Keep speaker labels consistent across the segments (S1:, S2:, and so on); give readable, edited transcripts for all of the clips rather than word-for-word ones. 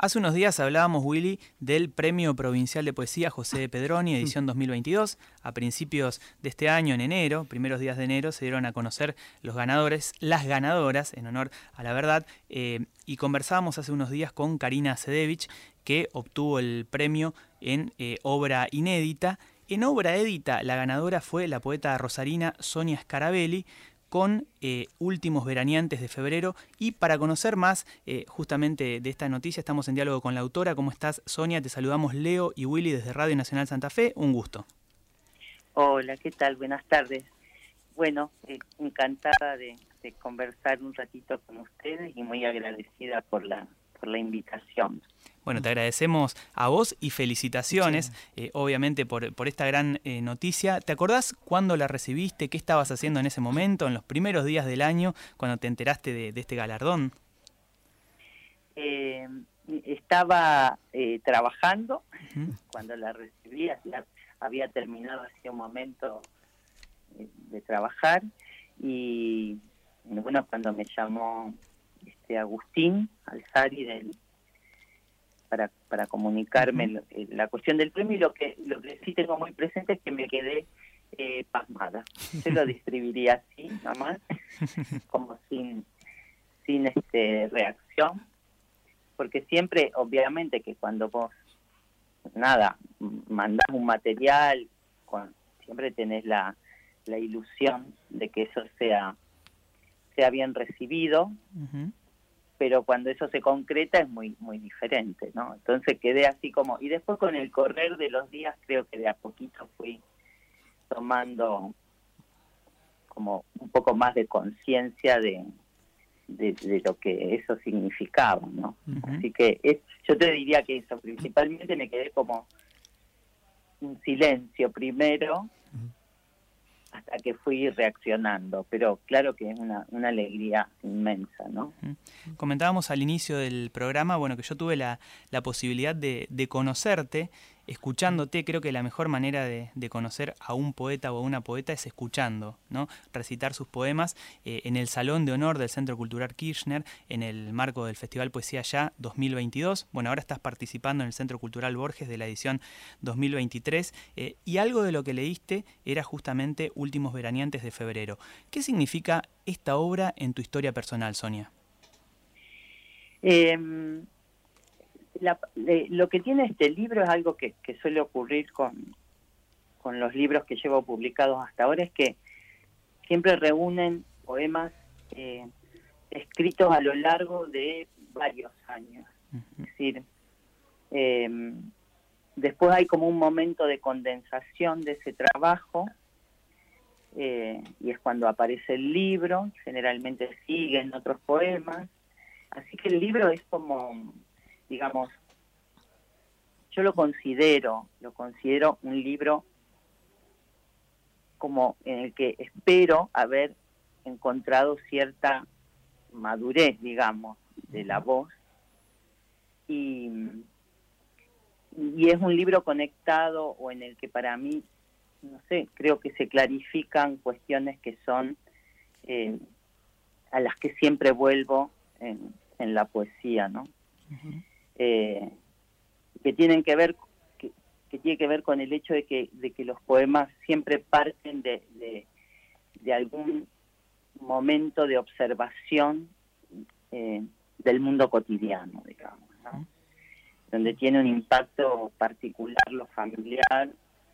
S1: Hace unos días hablábamos, Willy, del Premio Provincial de Poesía José Pedroni, edición 2022. A principios de este año, en enero, primeros días de enero, se dieron a conocer los ganadores, las ganadoras, en honor a la verdad, y conversábamos hace unos días con Karina Sedevich, que obtuvo el premio en obra inédita. En obra édita, la ganadora fue la poeta rosarina Sonia Scarabelli, con Últimos Veraneantes de Febrero. Y para conocer más justamente de esta noticia, estamos en diálogo con la autora. ¿Cómo estás, Sonia? Te saludamos Leo y Willy desde Radio Nacional Santa Fe. Un gusto.
S2: Hola, ¿qué tal? Buenas tardes. Bueno, encantada de conversar un ratito con ustedes y muy agradecida por la invitación.
S1: Bueno, te agradecemos a vos y felicitaciones, obviamente, por esta gran noticia. ¿Te acordás cuándo la recibiste? ¿Qué estabas haciendo en ese momento, en los primeros días del año, cuando te enteraste de este galardón?
S2: Estaba trabajando cuando la recibí. Había terminado hacía un momento de trabajar y bueno, cuando me llamó Agustín Alzari para comunicarme la cuestión del premio, y lo que sí tengo muy presente es que me quedé pasmada. Se lo describiría así, nomás, como sin reacción, porque siempre, obviamente, que cuando vos mandás un material, siempre tenés la ilusión de que eso sea bien recibido. Pero cuando eso se concreta es muy muy diferente, ¿no? Entonces quedé así como... Y después, con el correr de los días, creo que de a poquito fui tomando como un poco más de conciencia de lo que eso significaba, ¿no? Así que yo te diría que eso, principalmente me quedé como un silencio primero, hasta que fui reaccionando, pero claro que es una alegría inmensa, ¿no?
S1: Comentábamos al inicio del programa, bueno, que yo tuve la posibilidad de conocerte, escuchándote. Creo que la mejor manera de conocer a un poeta o a una poeta es escuchando, ¿no? Recitar sus poemas en el Salón de Honor del Centro Cultural Kirchner, en el marco del Festival Poesía Ya 2022. Bueno, ahora estás participando en el Centro Cultural Borges de la edición 2023, y algo de lo que leíste era justamente Últimos Veraneantes de Febrero. ¿Qué significa esta obra en tu historia personal, Sonia?
S2: Lo que tiene este libro es algo que suele ocurrir con los libros que llevo publicados hasta ahora, es que siempre reúnen poemas escritos a lo largo de varios años. Es decir, después hay como un momento de condensación de ese trabajo, y es cuando aparece el libro. Generalmente siguen otros poemas. Así que el libro es como, digamos, yo lo considero un libro como en el que espero haber encontrado cierta madurez, digamos, de la voz, y es un libro conectado, o en el que para mí, no sé, creo que se clarifican cuestiones que son a las que siempre vuelvo en la poesía, ¿no? Que tienen que ver que tiene que ver con el hecho de que los poemas siempre parten de algún momento de observación del mundo cotidiano, digamos, ¿no? Donde tiene un impacto particular lo familiar,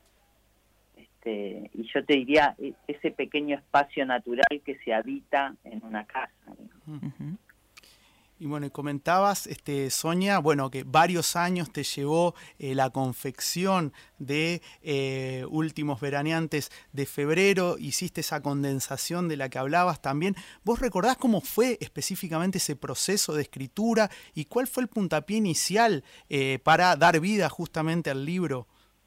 S2: y yo te diría ese pequeño espacio natural que se habita en una casa, ¿no?
S3: Y bueno, y comentabas, Sonia, bueno, que varios años te llevó la confección de Últimos Veraneantes de Febrero, hiciste esa condensación de la que hablabas también. ¿Vos recordás cómo fue específicamente ese proceso de escritura y cuál fue el puntapié inicial para dar vida justamente al libro?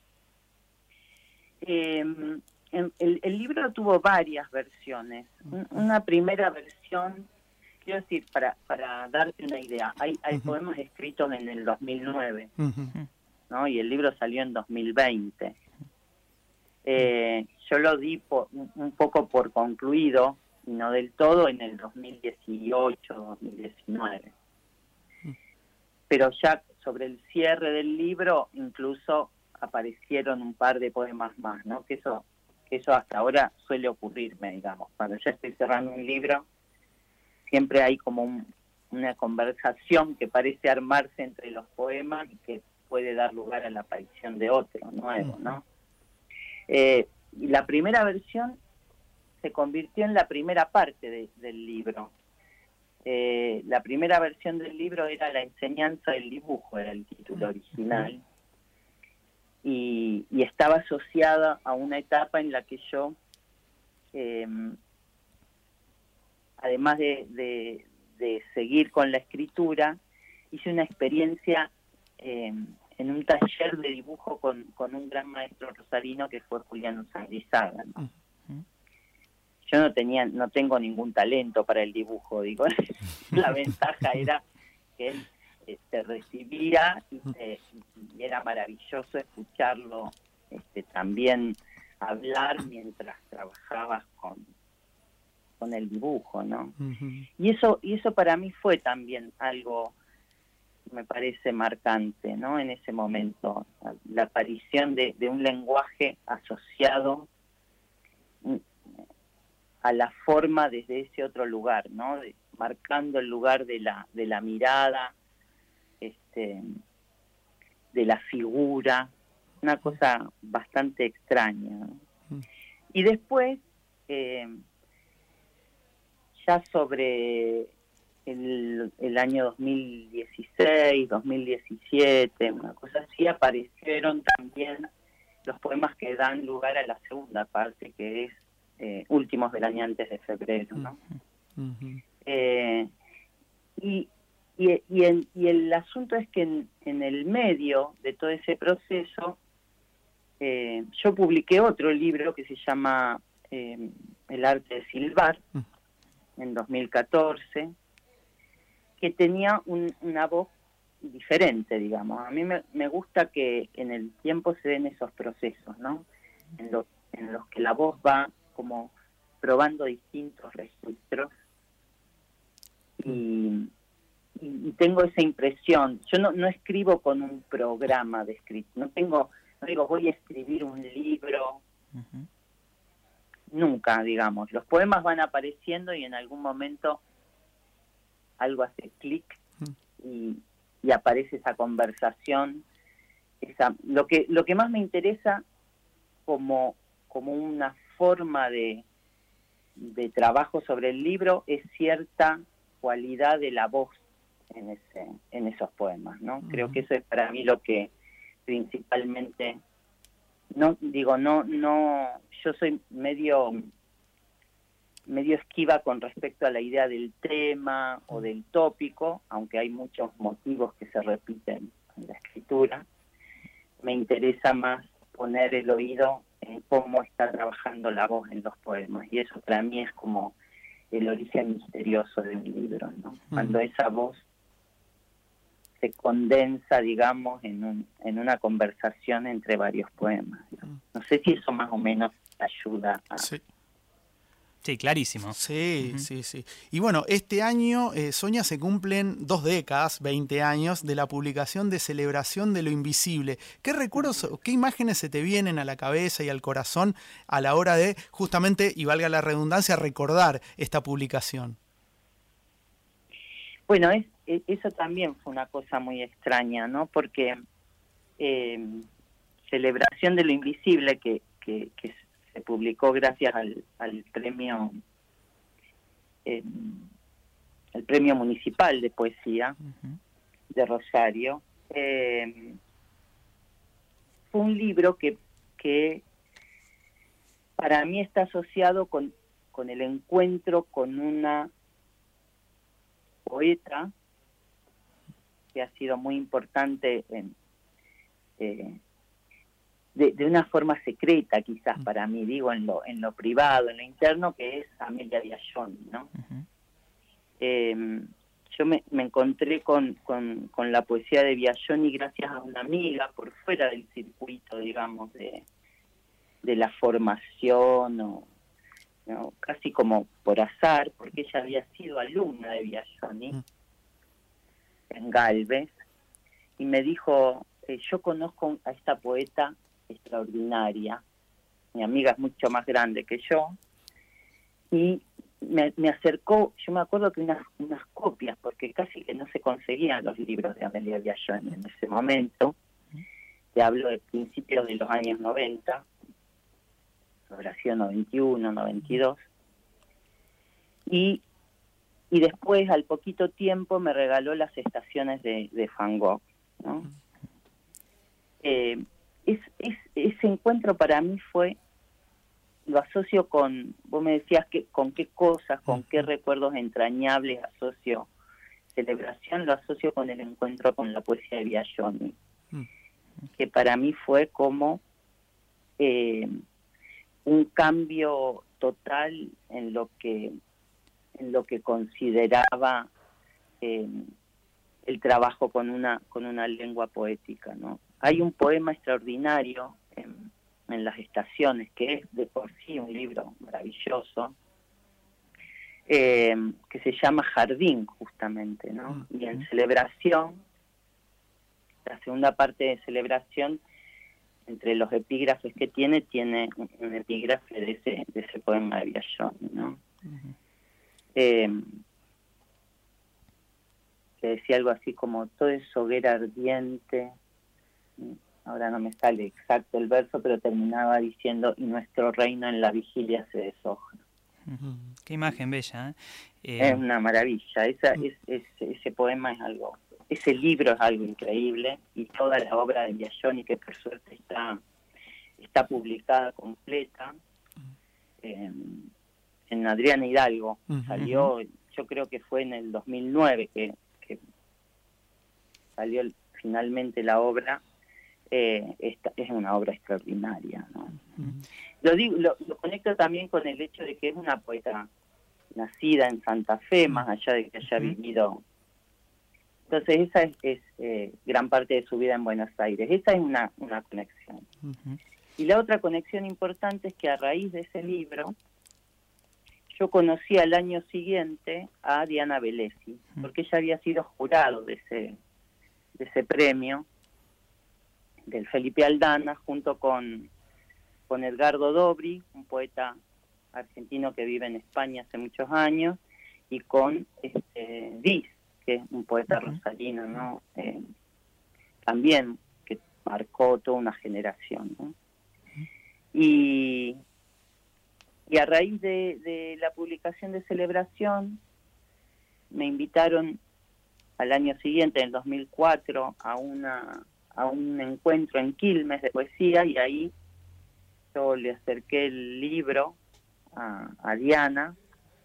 S2: El libro tuvo varias versiones. Una primera versión, quiero decir, para darte una idea, hay poemas escritos en el 2009, ¿no? Y el libro salió en 2020. Yo lo di un poco por concluido, y no del todo, en el 2018, 2019. pero ya sobre el cierre del libro incluso aparecieron un par de poemas más, ¿no? Que eso hasta ahora suele ocurrirme, digamos. Cuando ya estoy cerrando un libro, siempre hay como una conversación que parece armarse entre los poemas y que puede dar lugar a la aparición de otro nuevo, ¿no? Y la primera versión se convirtió en la primera parte del libro. La primera versión del libro era La enseñanza del dibujo, era el título original, y estaba asociada a una etapa en la que yo, además de seguir con la escritura, hice una experiencia en un taller de dibujo con un gran maestro rosarino que fue Julián Sanguizaga, ¿no? Yo no tengo ningún talento para el dibujo, digo. La ventaja era que él se recibía y era maravilloso escucharlo también hablar mientras trabajabas con el dibujo, ¿no? Uh-huh. Y eso para mí fue también algo, me parece marcante, ¿no? En ese momento, la aparición de un lenguaje asociado a la forma desde ese otro lugar, ¿no? Marcando el lugar de la mirada, de la figura, una cosa bastante extraña, ¿no? Y después, ya sobre el año 2016, 2017, una cosa así, aparecieron también los poemas que dan lugar a la segunda parte, que es Últimos veraneantes de febrero, ¿no? Uh-huh. Y el asunto es que en el medio de todo ese proceso, yo publiqué otro libro que se llama El arte de silbar, en 2014, que tenía una voz diferente, digamos. A mí me gusta que en el tiempo se den esos procesos, ¿no? En los que la voz va como probando distintos registros, y tengo esa impresión. Yo no escribo con un programa de escrito, no digo voy a escribir un libro. Uh-huh. Nunca, digamos. Los poemas van apareciendo y en algún momento algo hace clic y aparece esa conversación. Lo que más me interesa como una forma de trabajo sobre el libro es cierta cualidad de la voz en esos poemas, ¿no? Uh-huh. Creo que eso es para mí lo que principalmente, yo soy medio esquiva con respecto a la idea del tema o del tópico, aunque hay muchos motivos que se repiten en la escritura. Me interesa más poner el oído en cómo está trabajando la voz en los poemas, y eso para mí es como el origen misterioso de un libro, ¿no? Uh-huh. Cuando esa voz se condensa, digamos, en una conversación entre varios poemas, ¿no? No sé si eso más o menos ayuda a...
S1: Sí. Sí, clarísimo.
S3: Sí, uh-huh. Sí. Y bueno, este año, Sonia, se cumplen 2 décadas, 20 años, de la publicación de Celebración de lo Invisible. ¿Qué recuerdos, qué imágenes se te vienen a la cabeza y al corazón a la hora de, justamente, y valga la redundancia, recordar esta publicación?
S2: Bueno, eso también fue una cosa muy extraña, ¿no? Porque Celebración de lo Invisible, que se publicó gracias al premio el premio municipal de poesía uh-huh. de Rosario, fue un libro que para mí está asociado con el encuentro con una poeta que ha sido muy importante de una forma secreta, quizás para mí, digo, en lo privado, en lo interno, que es Amelia Biagioni, ¿no? Uh-huh. Yo me encontré con la poesía de Biagioni gracias a una amiga por fuera del circuito, digamos, de la formación, ¿no? Casi como por azar, porque ella había sido alumna de Biagioni en Galvez, y me dijo, yo conozco a esta poeta extraordinaria, mi amiga es mucho más grande que yo, y me acercó, yo me acuerdo que unas copias, porque casi que no se conseguían los libros de Amelia Biaggioni en ese momento, te hablo de principios de los años 90, habrá sido 91, 92, y después, al poquito tiempo, me regaló las estaciones de Van Gogh, ¿no? Ese encuentro para mí fue, lo asocio con, vos me decías que con qué cosas, con qué recuerdos entrañables asocio celebración, lo asocio con el encuentro con la poesía de Biaggioni, que para mí fue como un cambio total en lo que consideraba el trabajo con una lengua poética, ¿no? Hay un poema extraordinario en las estaciones, que es de por sí un libro maravilloso, que se llama Jardín, justamente, ¿no? Y en Celebración, la segunda parte de Celebración, entre los epígrafes que tiene un epígrafe de ese poema de Biaggioni, ¿no? Que decía algo así como, todo es hoguera ardiente, ahora no me sale exacto el verso, pero terminaba diciendo, y nuestro reino en la vigilia se deshoja.
S1: Qué imagen bella,
S2: es una maravilla, ese poema es algo, ese libro es algo increíble, y toda la obra de Biaggioni, que por suerte está publicada completa, en Adriana Hidalgo, salió, yo creo que fue en el 2009 que salió finalmente la obra. Esta es una obra extraordinaria, ¿no? Lo conecto también con el hecho de que es una poeta nacida en Santa Fe, más allá de que haya vivido. Entonces esa es gran parte de su vida en Buenos Aires. Esa es una conexión. Y la otra conexión importante es que a raíz de ese libro yo conocí al año siguiente a Diana Velesi, porque ella había sido jurado de ese premio del Felipe Aldana, junto con Edgardo Dobri, un poeta argentino que vive en España hace muchos años, y con Diz, que es un poeta rosarino, ¿no? También que marcó toda una generación, ¿no? Y a raíz de la publicación de Celebración, me invitaron al año siguiente, en el 2004, a un encuentro en Quilmes de poesía, y ahí yo le acerqué el libro a Diana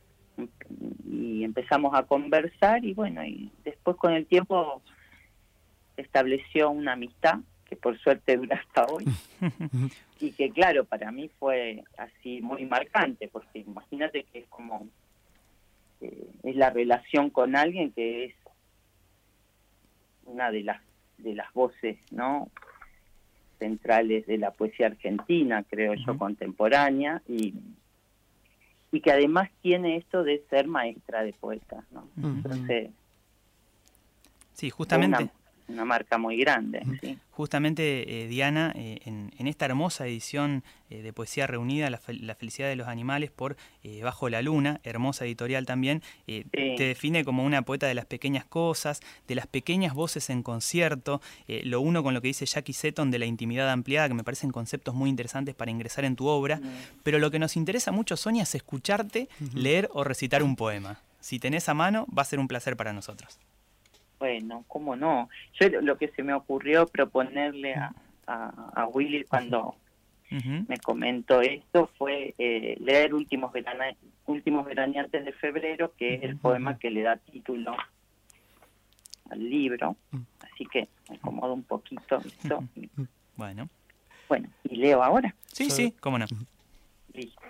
S2: y empezamos a conversar, y bueno, y después con el tiempo estableció una amistad que por suerte dura hasta hoy y que claro, para mí fue así muy marcante, porque imagínate que es como es la relación con alguien que es una de las voces, ¿no?, centrales de la poesía argentina, creo yo, contemporánea, y que además tiene esto de ser maestra de poetas, ¿no? Entonces,
S1: sí, justamente
S2: una marca muy grande, ¿sí?
S1: Justamente, Diana, en esta hermosa edición de Poesía Reunida, la felicidad de los animales por Bajo la Luna, hermosa editorial también,
S2: Sí.
S1: te define como una poeta de las pequeñas cosas, de las pequeñas voces en concierto, lo uno con lo que dice Jackie Seton de la intimidad ampliada, que me parecen conceptos muy interesantes para ingresar en tu obra, pero lo que nos interesa mucho, Sonia, es escucharte leer o recitar un poema. Si tenés a mano, va a ser un placer para nosotros.
S2: Bueno, ¿cómo no? Yo lo que se me ocurrió proponerle a Willy cuando me comentó esto fue leer Últimos Veraneantes de Febrero, que es el poema que le da título al libro. Así que me acomodo un poquito esto.
S1: Bueno,
S2: y leo ahora.
S1: Sí, cómo no.
S2: Listo.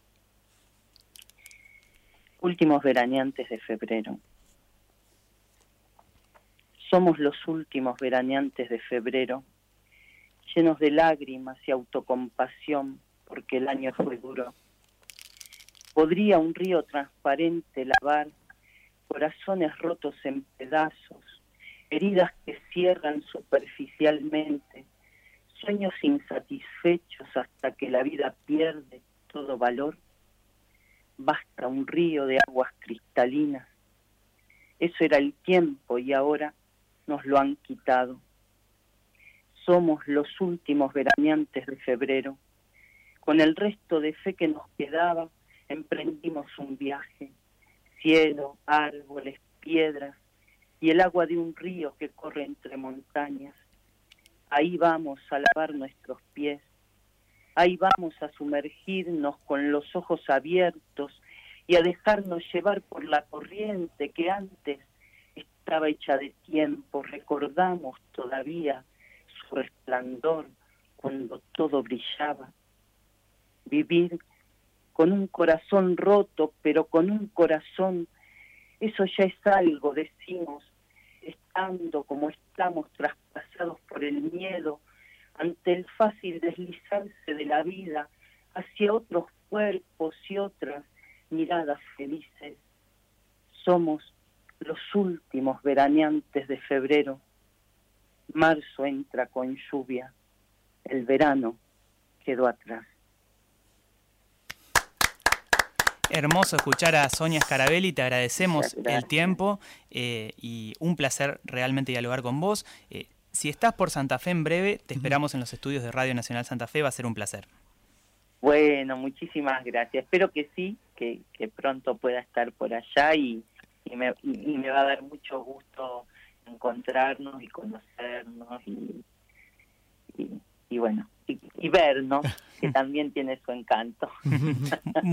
S2: Últimos Veraneantes de Febrero. Somos los últimos veraneantes de febrero, llenos de lágrimas y autocompasión porque el año fue duro. ¿Podría un río transparente lavar corazones rotos en pedazos, heridas que cierran superficialmente, sueños insatisfechos hasta que la vida pierde todo valor. Basta un río de aguas cristalinas. Eso era el tiempo y ahora nos lo han quitado. Somos los últimos veraneantes de febrero. Con el resto de fe que nos quedaba, emprendimos un viaje. Cielo, árboles, piedras y el agua de un río que corre entre montañas. Ahí vamos a lavar nuestros pies. Ahí vamos a sumergirnos con los ojos abiertos y a dejarnos llevar por la corriente que antes estaba hecha de tiempo. Recordamos todavía su resplandor cuando todo brillaba. Vivir con un corazón roto, pero con un corazón, eso ya es algo, decimos, estando como estamos traspasados por el miedo, ante el fácil deslizarse de la vida hacia otros cuerpos y otras miradas felices. Somos los últimos veraneantes de febrero. Marzo entra con lluvia, el verano quedó atrás.
S1: Hermoso escuchar a Sonia Scarabelli, te agradecemos el tiempo y un placer realmente dialogar con vos. Si estás por Santa Fe en breve, te esperamos en los estudios de Radio Nacional Santa Fe, va a ser un placer.
S2: Bueno, muchísimas gracias. Espero que sí, que pronto pueda estar por allá y me va a dar mucho gusto encontrarnos y conocernos y bueno, y vernos, que también tiene su encanto.